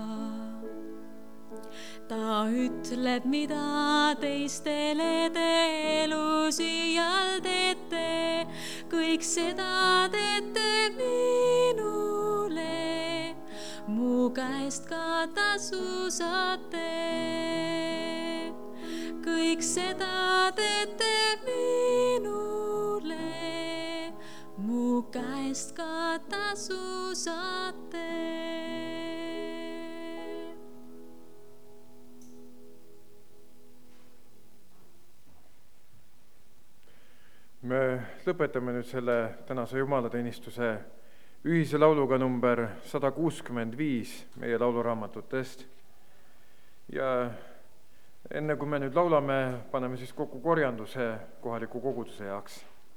S5: Ta ütleb, mida teistele te elu siial teete, kõik seda teete minule, mu käest ka tasu saate. kõik seda teete minule, mu käest ka tasu saate.
S3: Me lõpetame nüüd selle tänase jumalateenistuse ühise lauluga number sada kuuskümmend viis meie lauluraamatutest. Ja enne kui me nüüd laulame, paneme siis kokku korjanduse kohaliku koguduse jaoks.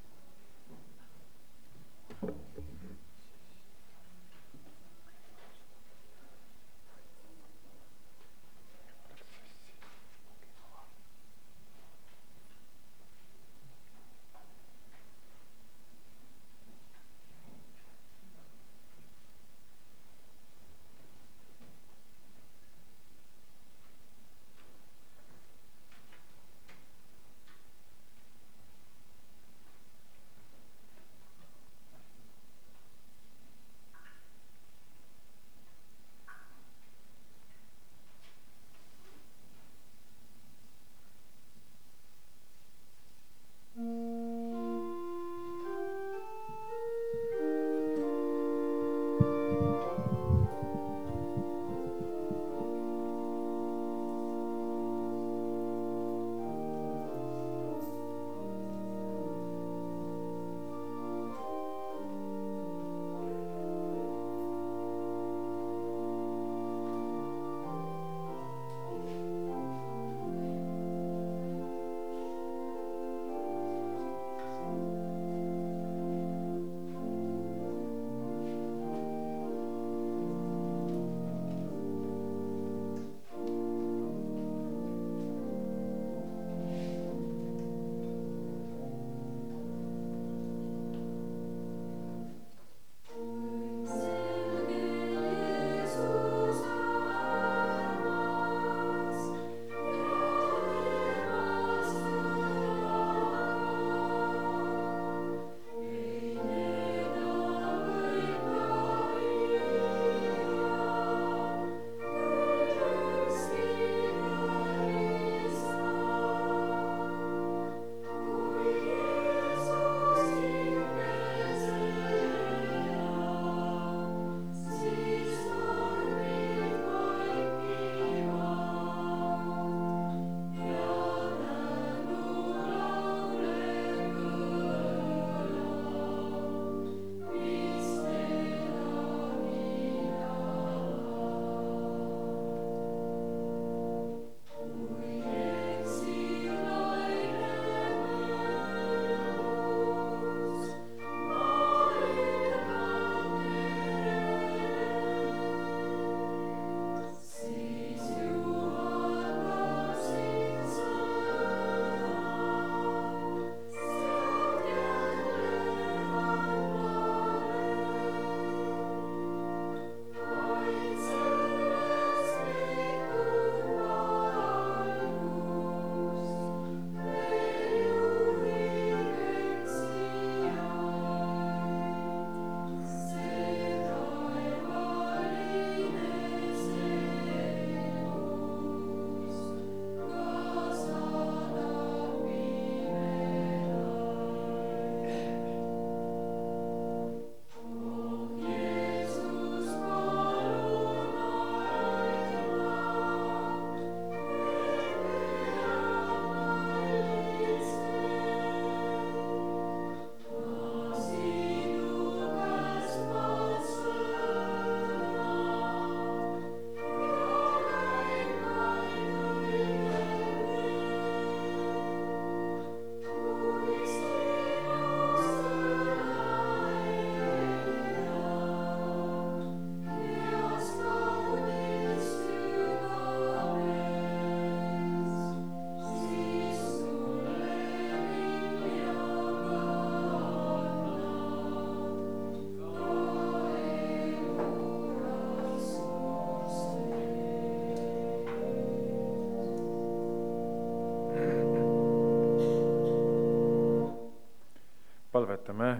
S3: palvetame.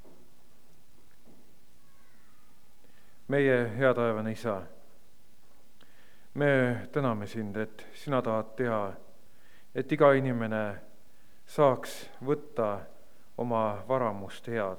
S3: meie hea taevane Isa, me täname sind, et sina tahad teha et iga inimene saaks võtta oma varamust head.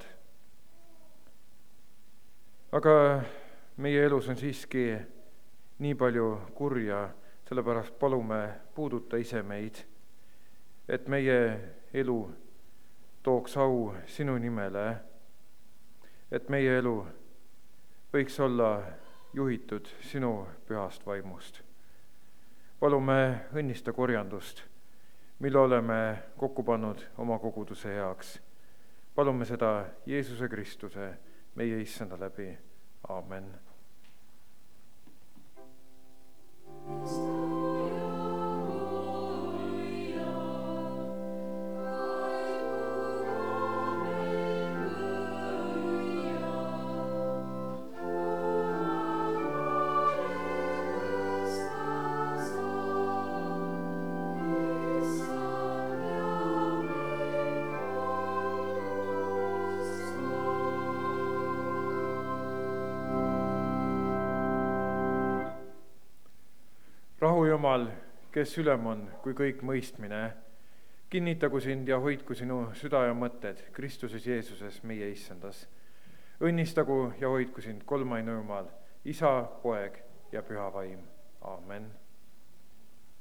S3: aga meie elus on siiski nii palju kurja, sellepärast palume, puuduta ise meid, et meie elu tooks au sinu nimele, et meie elu võiks olla juhitud sinu pühast vaimust. Palume õnnista korjandust, mille oleme kokku pannud oma koguduse heaks. Palume seda Jeesuse Kristuse, meie issanda läbi. Aamen. Rahu Jumal, kes ülem on kui kõik mõistmine, kinnitagu sind ja hoidku sinu süda ja mõtted Kristuses Jeesuses, meie issandas. Õnnistagu ja hoidku sind kolmaine Jumal, Isa, Poeg ja Püha Vaim. Aamen.